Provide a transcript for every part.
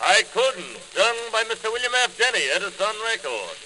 I couldn't. Done by Mr. William F. Denny, Edison Record.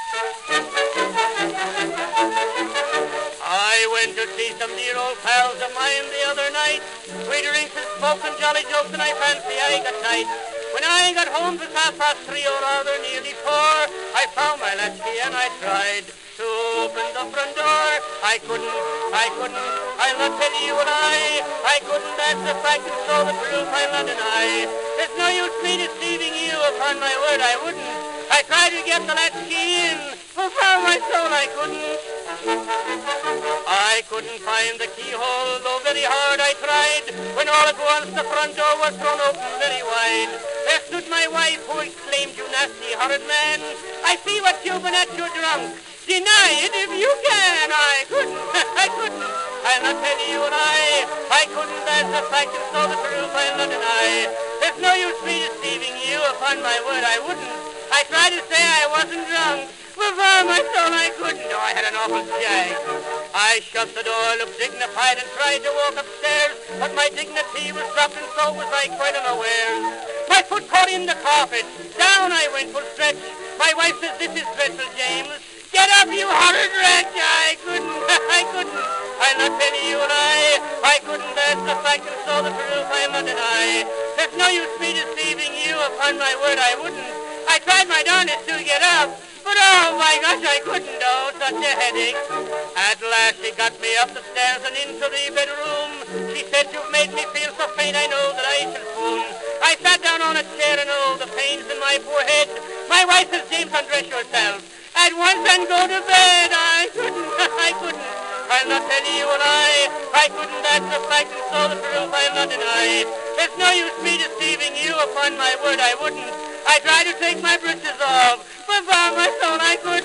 I went to see some dear old pals of mine the other night. We drinks and smoked some jolly jokes, and I fancy I got tight. When I got home, it was 3:30 or rather nearly 4. I found my latchkey and I tried to open the front door. I couldn't, I'll not tell you what I couldn't, that's the fact, and so the truth I'll not deny. There's no use me deceiving you, upon my word I wouldn't. I tried to get the latchkey in, but for my soul I couldn't. I couldn't find the keyhole, though very hard I tried, when all at once the front door was thrown open very wide. There stood my wife, who exclaimed, "You nasty, horrid man, I see what you've been at, you're drunk. Deny it if you can." I couldn't, I'll not tell you what I couldn't, that's a fact, and so the truth I'll not deny. There's no use me deceiving you, upon my word I wouldn't. I tried to say I wasn't drunk, but for my soul I couldn't. Oh, I had an awful jag. I shut the door, looked dignified, and tried to walk upstairs, but my dignity was dropped, and so was I quite unawares. My foot caught in the carpet, down I went full stretch. My wife says, "This is dreadful, James. Get up, you horrid wretch." I couldn't, I'll not tell you what I couldn't, that's the fact, and so the truth I'll not deny. There's no use me deceiving you, upon my word I wouldn't. I tried my darndest to get up, but oh my gosh, I couldn't, oh, such a headache. At last she got me up the stairs and into the bedroom. She said, "You've made me feel so faint, I know that I shall swoon." I sat down on a chair and oh, the pains in my poor head. My wife says, "James, undress yourself at once and go to bed." I couldn't, I'll not tell you what I couldn't, that's a fact, and so the truth I'll not deny. There's no use me deceiving you, upon my word I wouldn't. I tried to take my breeches off, but for my soul I couldn't.